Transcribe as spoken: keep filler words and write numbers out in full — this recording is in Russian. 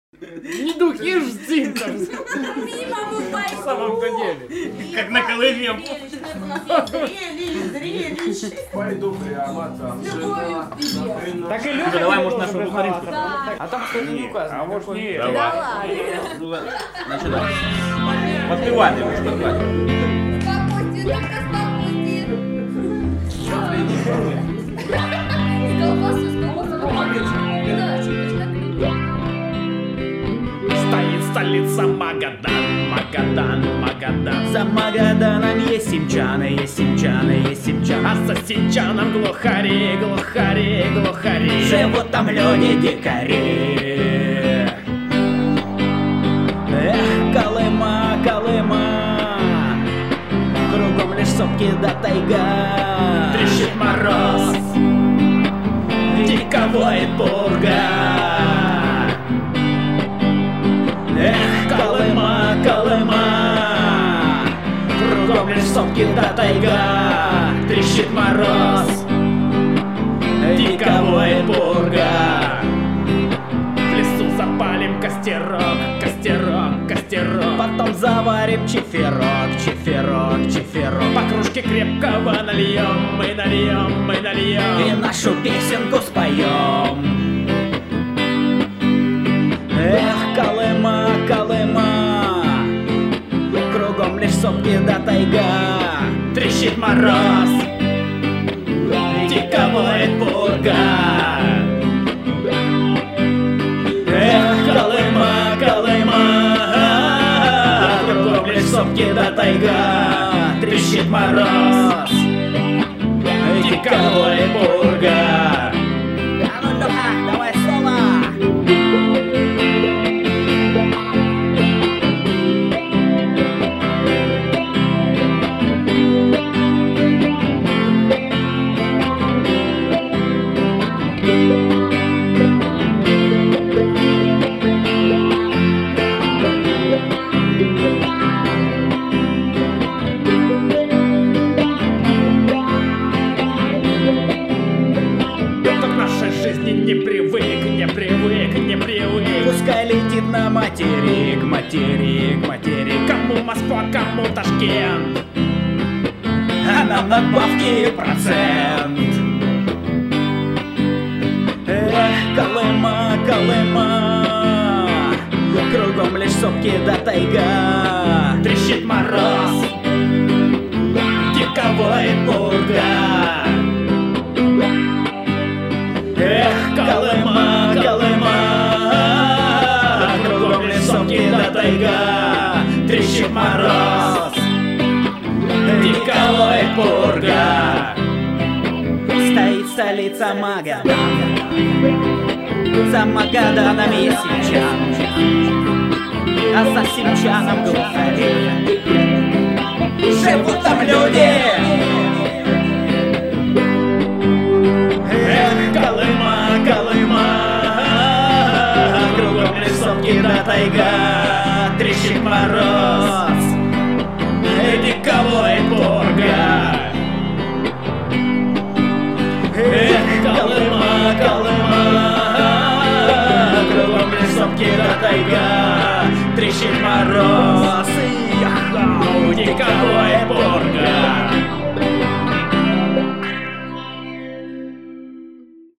Не духи жди там. В самом-то деле. Как на Колыме. Пойду прямо там. Так и Лёха. Давай, может, нашу бухаринку. А там, кстати, не указано. А может нет. Давай. Значит, давай. Подпевай, ты будешь подпевать. Капусти, только капусти. Колбасу, с колбасой. Да, чуть-чуть. Стоит столица Магадан, Магадан, Магадан. За Магаданом есть симчаны, есть симчаны, есть симчаны. А за симчаном глухари, глухари, глухари. Живут там люди-дикари. Эх, Колыма, Колыма, кругом лишь сопки да тайга. Трещит мороз, дико воет пурга. Эх, Колыма, Колыма, кругом лишь сопки да тайга. Трещит мороз, дико воет пурга. в лесу запалим костерок, костерок, костерок. Потом заварим чефирок, чефирок, чефирок. По кружке крепкого нальем, мы нальем, мы И нальем. нашу песенку споем. Эх, Колыма, Колыма, кругом лишь сопки да тайга. Трещит мороз, Дико воет пурга. Эх, Колыма, Колыма, кругом лишь сопки да тайга. Трещит мороз, дико воет пурга. А ну, Лёха, давай соло. кто к нашей жизни не привык, не привык, не привык. Пускай летит на материк, материк, материк. Кому Москва, кому Ташкент. А нам надбавки процент. Эх, Колыма, Колыма, кругом лишь сопки да тайга. Трещит мороз, Дико воет пурга. Эх, Колыма, Колыма, кругом лишь сопки да тайга. Трещит мороз, дико воет пурга. Стоит столица Магадан, за Магаданом есть симчан, а за симчаном глухари. Живут там люди. Эх, Колыма, Колыма, кругом лишь сопки да тайга. Трещит мороз, дико воет пурга. Эх, Колыма, Колыма, кругом лишь сопки да тайга. Трещит мороз, дико воет